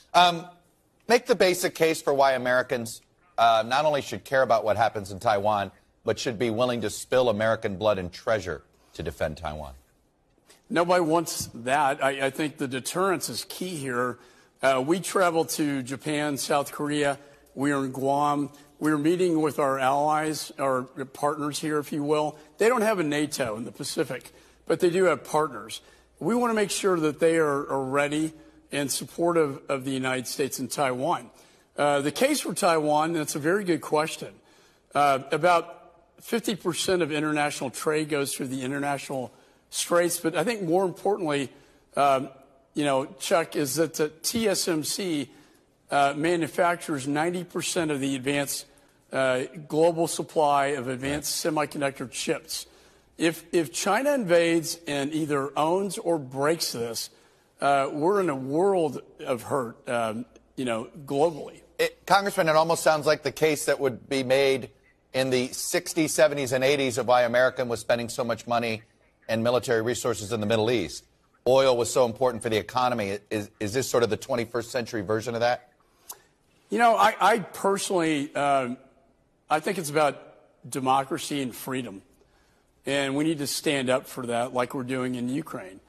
Make the basic case for why Americans not only should care about what happens in Taiwan, but should be willing to spill American blood and treasure to defend Taiwan. Nobody wants that. I think the deterrence is key here. We travel to Japan, South Korea. We are in Guam. We're meeting with our allies, our partners here, if you will. They don't have a NATO in the Pacific, but they do have partners. We want to make sure that they are ready and supportive of the United States and Taiwan. The case for Taiwan, that's a very good question. About 50% of international trade goes through the international straits, but I think more importantly, Chuck, is that the TSMC manufactures 90% of the advanced global supply of advanced semiconductor chips. If China invades and either owns or breaks this, we're in a world of hurt, globally. Congressman, it almost sounds like the case that would be made in the 60s, 70s, and 80s of why America was spending so much money and military resources in the Middle East. Oil was so important for the economy. Is this sort of the 21st century version of that? I personally, I think it's about democracy and freedom. And we need to stand up for that like we're doing in Ukraine.